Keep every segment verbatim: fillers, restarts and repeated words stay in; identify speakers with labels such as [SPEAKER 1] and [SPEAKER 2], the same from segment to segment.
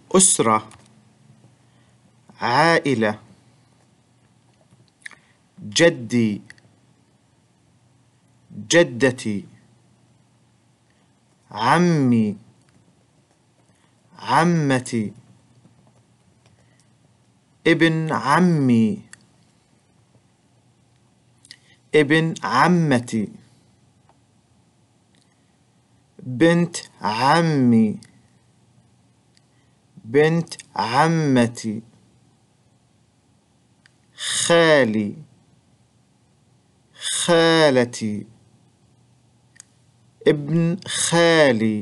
[SPEAKER 1] أسرة، عائلة، جدي، جدتي، عمي، عمتي، ابن عمي، ابن عمتي، بنت عمي، بنت عمتي، خالي، خالتي، ابن خالي،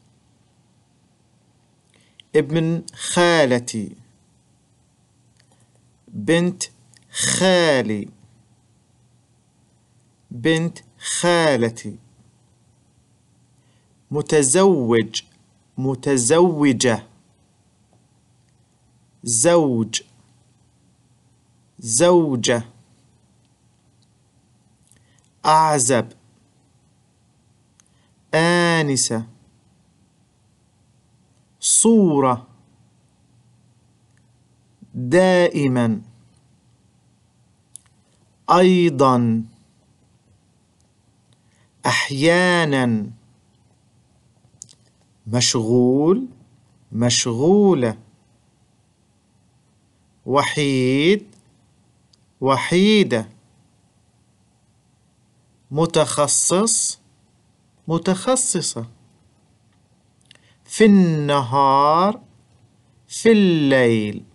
[SPEAKER 1] ابن خالتي، بنت خالي، بنت خالتي، متزوج، متزوجة، زوج، زوجة، أعزب، آنسة، صورة، دائما، أيضا، أحيانا، مشغول، مشغولة، وحيد، وحيدة، متخصص، متخصصة، في النهار، في الليل.